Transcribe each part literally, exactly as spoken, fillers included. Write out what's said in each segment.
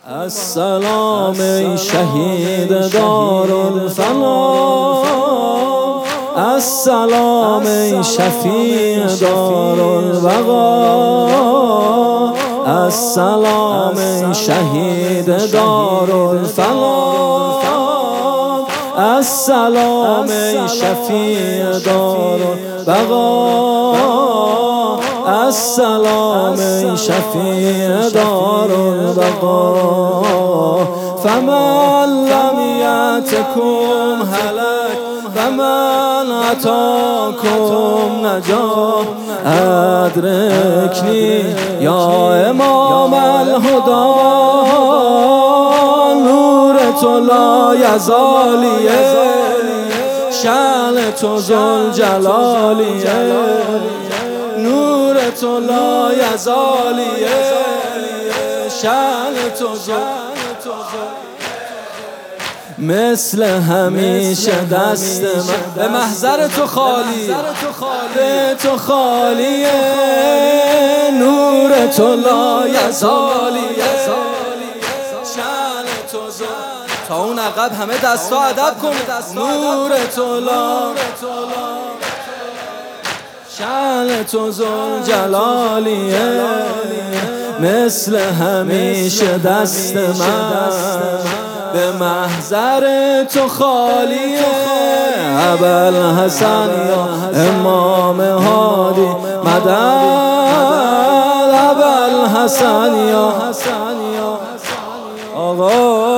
السلام ای شهید دارالفنا، السلام ای شفیع دارالبقا، السلام ای شهید دارالفنا، السلام ای شفیع دارالبقا، السلام ای شفیع دارالبقا. فمن لم یأتکم هلک فمن اتاکم نجا، ادرکنی یا امام الهدی، نور تو لا یزالیه، شأن تو ذوالجلالیه، نور تو لا یزالیه، شأن تو ذوالجلالیه. مثل همیشه دست من به محضر تو خالی، به تو خالیه، نور تو لا یزالیه، شأن تو ذوالجلالیه. تا اون عقب همه دستا ادب کن، نور تو لا، شأن تو ذوالجلالیه، مثل همیشه دست من به محضر تو خالیه. ابوالحسن یا امام هادی مدد، ابوالحسن یا آقا.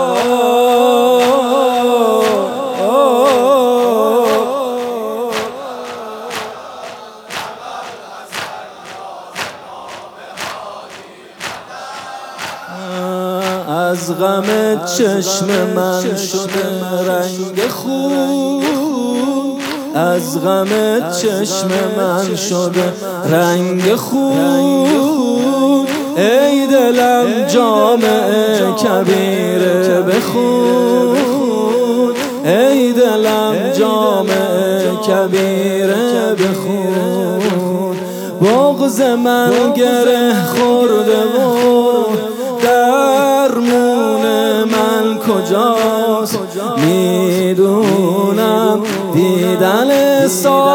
از غم چشم من شده رنگ خون، از غم چشم من شده رنگ خون، ای دلم جامعه کبیره بخون، ای دلم جامعه کبیره بخون. بغض من گره خورده بود، درمون من کجاست میدونم، دیدن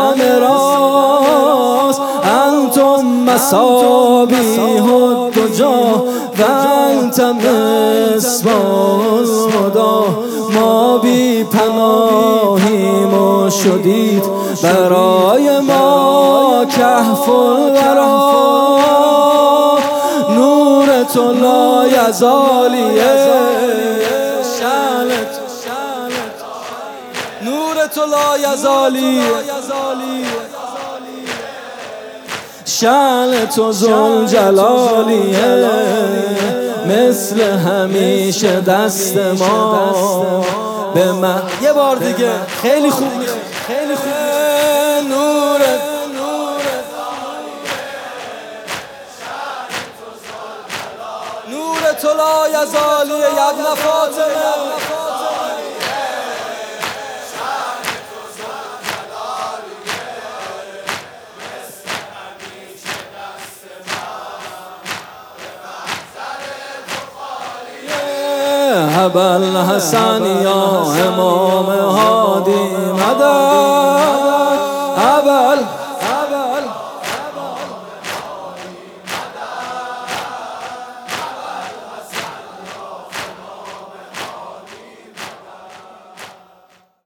سامراست. انتم مصابیح الدجا و انت مصباح الهدی، ما بی پناهیم و شدید برای ما کهف الورا، نور تو لا یزالیه، شأنت نور تو لا یزالیه، شأن تو ذوالجلالیه، مثل همیشه دست ما به من. یه بار دیگه خیلی خوب، خیلی خوب. نورت نور تو لا یزالیه یا ابن فاطمه، ابوالحسن یا امام هادی مدد، ابوال